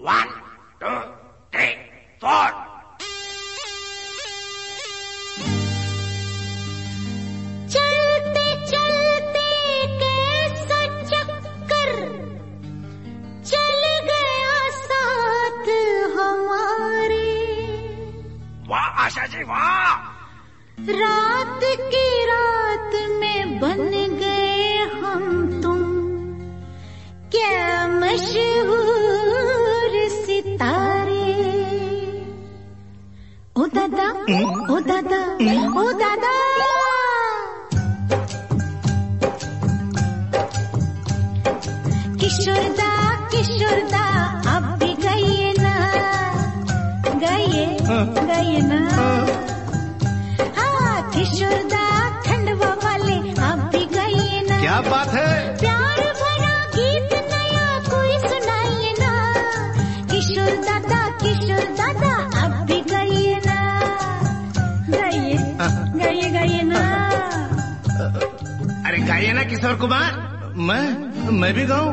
1, 2, 3, 4। चलते चलते कैसा चक्कर चल गया साथ हमारे। वाह आशा जी वाह। रात की रात में बन गए हम तुम क्या मशहूर सितारे। ओ दादा ओ दादा ओ दादा। किशोरदा किशोरदा अब भी गए ना गए ना। हाँ किशोरदा खंडवा वाले अब भी गए ना। क्या बात है। प्यार भरा गीत नया कोई सुनाइए ना। किशोर दादा अब भी गए ना गए ना। अरे गाइए ना किशोर कुमार। मैं भी गाऊं।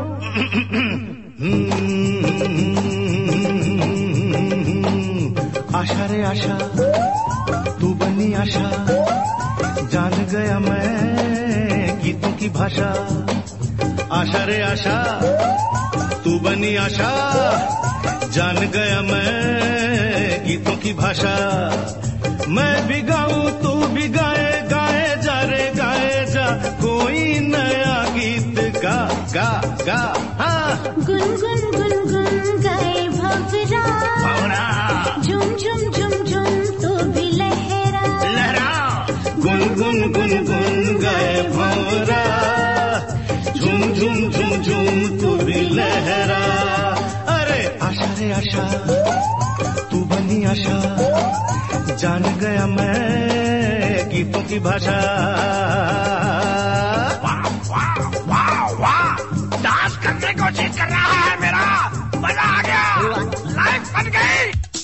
आशा रे आशा तू बनी आशा जान गया मैं गीतों की भाषा। आशा रे आशा तू बनी आशा जान गया मैं गीतों की भाषा। मैं भी गाऊं तू भी गाए गाए जा रे गाए जा कोई नया गीत गा गा गा। हाँ गुन गुन गुन गुन गाए भवरा झुम झुम झुम झुम तू भी लहरा लहरा। गुन गुन गुन गुन गाए भवरा झुम झुम झुम झुम तू भी लहरा। अरे आशा रे आशा तू बनी आशा जान गया मैं गीतों की भाषा। वाह वाह वाह वाह। डांस करने को जी कर रहा है मेरा। मजा आ गया। लाइफ बन गई।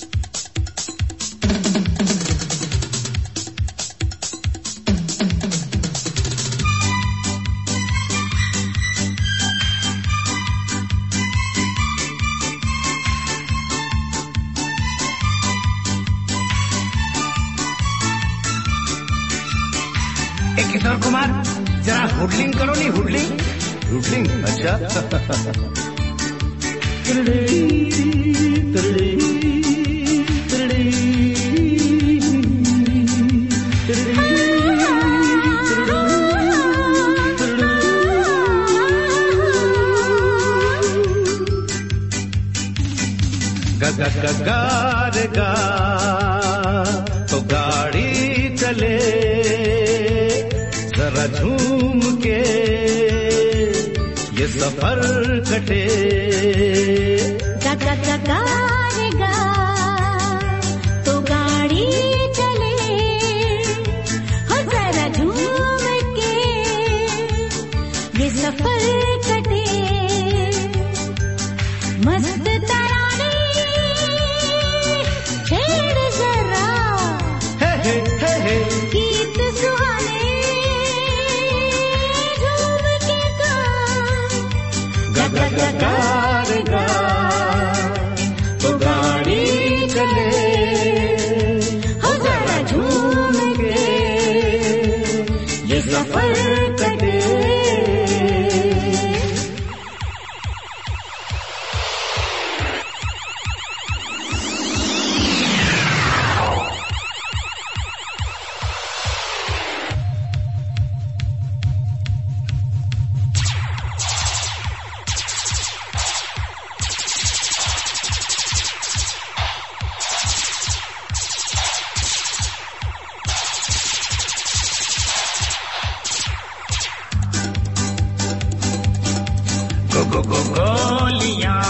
किशोर कुमार जरा हुडलिंग करो नहीं। हुडलिंग अच्छा। गा तो गाड़ी चले जरा झूम के ये सफर कटे। गा गा गा गा रे गा तो गाड़ी चले हो जरा झूम के ये सफर कटे। मस्त तराने छेड़ जरा गीत सुहाने झूम के गा गा गा गा गा तो गाड़ी चले हो जरा झूम के ये सफर कटे। गोलियां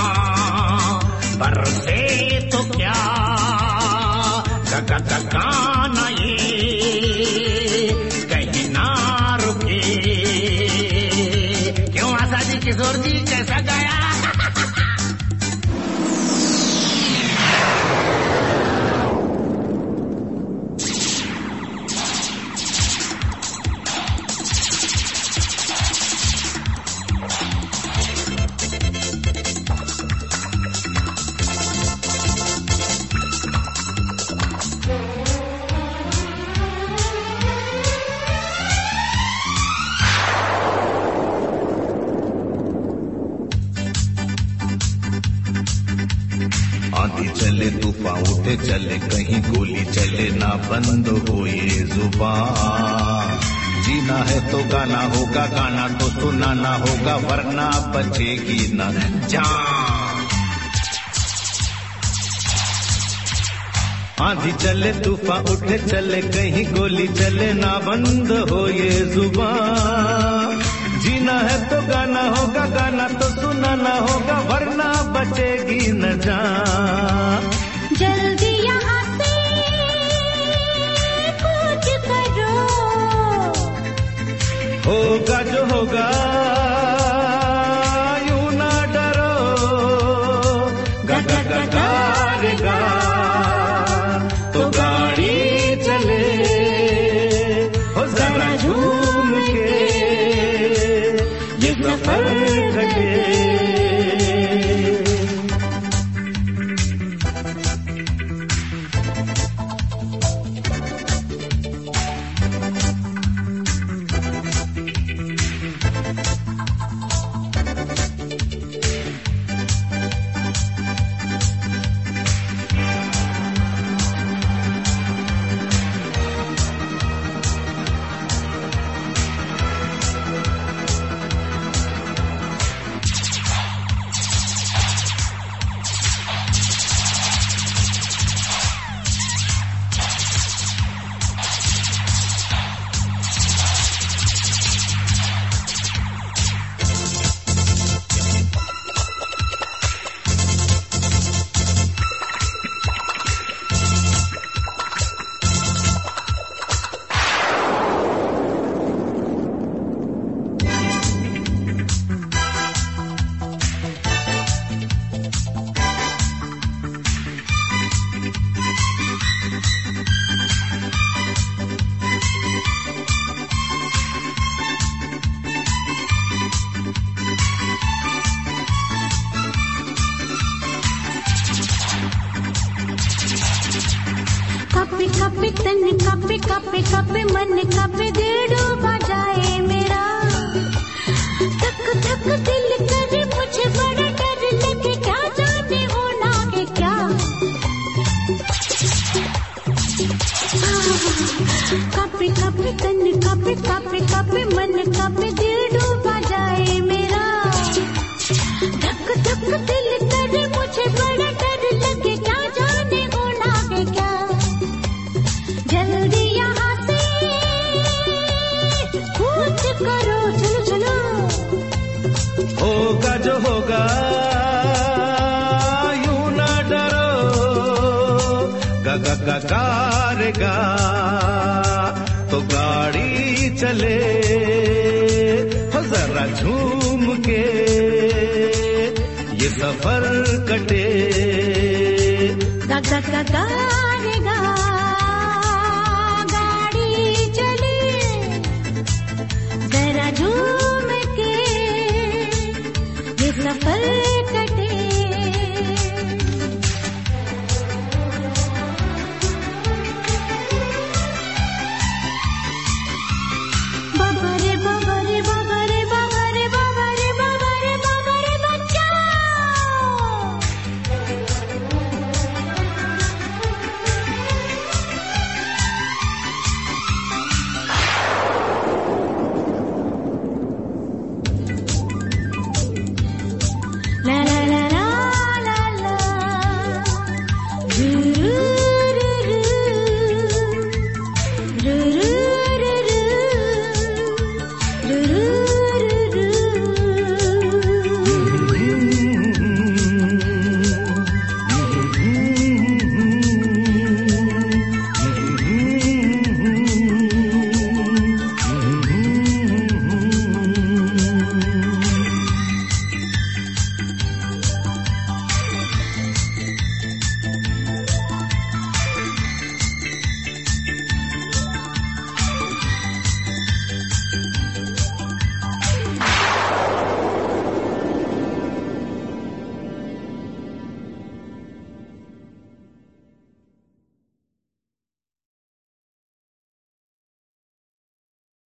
बरसे तो क्या गाना ये कहीं ना रुके। क्यों आशा जी किशोर जी कैसा गाया। उठे चले कहीं गोली चले ना बंद हो ये जुबान। जीना है तो गाना होगा, गाना तो सुनाना होगा, वरना बचेगी न जान। आंधी चले तूफान उठे चले कहीं गोली चले ना बंद हो ये जुबान। जीना है तो गाना होगा, गाना तो सुनाना होगा, वरना बचेगी न जान। जल्दी यहाँ से कुछ करो, होगा जो होगा यूं ना डरो, गा गा गा गा रे गा तो गाड़ी चले हो जरा झूम के ये सफर कटे। कापे तन कापे कापे कापे मन कापे दिल डूबा जाए मेरा। धक धक दिल करे मुझे बड़ा डर लगे, क्या जाने होना है क्या। कापे कापे तन कापे कापे कापे मन कापे दिल डूबा जाए मेरा। धक धक दिल करे मुझे बड़ा डर लगे, क्या जाने होना है क्या। जल्दी यहाँ से कुछ करो, चलो चलो, होगा जो होगा यूं ना डरो, गा गा गा गा रे गा तो गाड़ी चले हो जरा झूम के ये सफर कटे। गा गा गा गा रे गा गाड़ी चले जरा झूम के ये सफर कटे। बबरे बबरे बबरे बबरे बबरे बबरे बबरे बच्चा। La la la la la la, ru ru ru ru ru ru